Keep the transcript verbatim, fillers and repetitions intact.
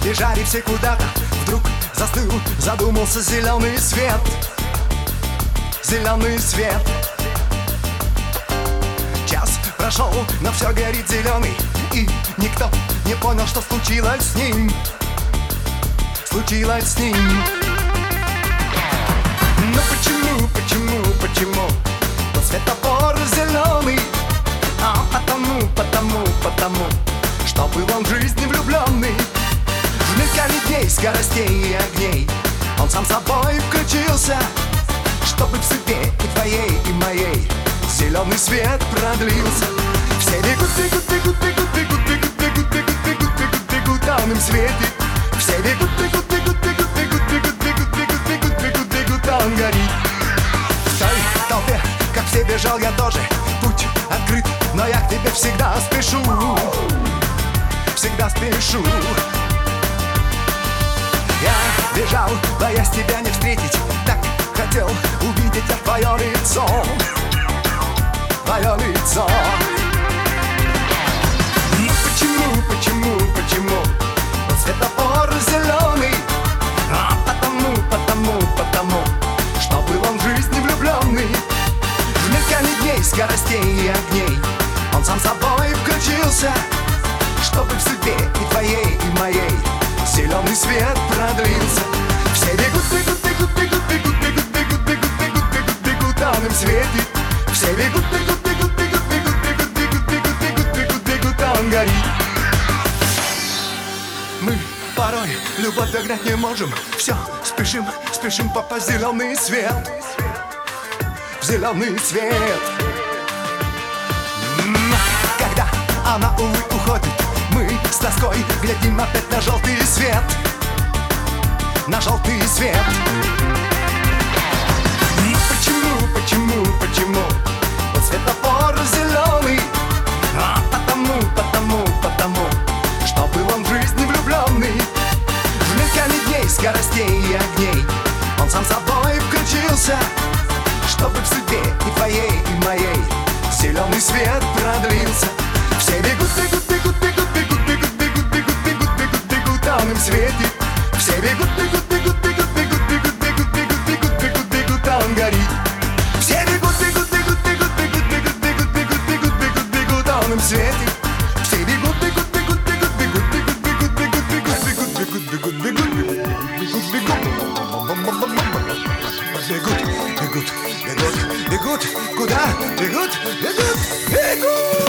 бежали все куда-то. Вдруг застыл, задумался зеленый свет. Зеленый свет. Час прошел, но все горит зеленый, и никто не понял, что случилось с ним. Случилось с ним. Но почему, почему, почему тот светофор зеленый? А потому, потому, потому что был он в жизни влюбленный. В мелькании дней, скоростей и огней он сам собой включился, чтобы в судьбе и твоей, и моей зеленый свет продлился. Все бегут, бегут, бегут, бегут, бегут, бегут, бегут, бегут, бегут, бегут, бегут, а он им светит. Все бегут, бегут, бегут, бегут, бегут, бегут, бегут, бегут, бегут, бегут, бегут, а он горит. В той толпе, как все, бежал я тоже. Путь открыт, но я к тебе всегда спешу. Всегда спешу. Я бежал, боясь тебя не встретить. Так хотел увидеть я твое лицо. Твое лицо. Ну почему, почему, почему тот светофор зеленый? А потому, потому, потому что был он в жизни влюбленный. В мелькании дней, скоростей и огней он сам собой включился, чтобы в судьбе и твоей, и моей зеленый свет продлился. Все бегут, бегут, бегут, бегут, бегут, бегут, бегут, бегут, бегут, бегут, бегут, а он им светит. Все бегут, бегут, бегут, бегут, бегут, бегут, бегут, бегут, бегут, бегут, бегут, а он горит. Мы порой любовь догнать не можем. Все, спешим, спешим попасть в зеленый свет. В зеленый свет. Когда она, увы, уходит, мы с тоской глядим опять на желтый свет. На желтый свет. Ну почему, почему, почему тот светофор зеленый? А потому, потому, потому что был он в жизни влюбленный. В мелькании дней, скоростей и огней он сам собой включился, чтобы в судьбе и твоей, и моей зеленый свет продлился. Все бегут, бегут, бегут, бегут, бегут, бегут, бегут, бегут, бегут, бегут, бегут, а он им светит. Все бегут, бегут, бегут, бегут, бегут, бегут, бегут, бегут, бегут, бегут, бегут, а он горит. Все бегут, бегут, бегут, бегут, бегут, бегут, бегут, бегут, бегут, бегут, бегут, а он им светит. Все бегут, бегут, бегут, бегут, бегут, бегут, бегут, бегут, бегут, бегут, бегут, бегут, бегут, бегут, бегут, бегут, бегут, бегут, бегут, куда? Бегут, бегут, бегут.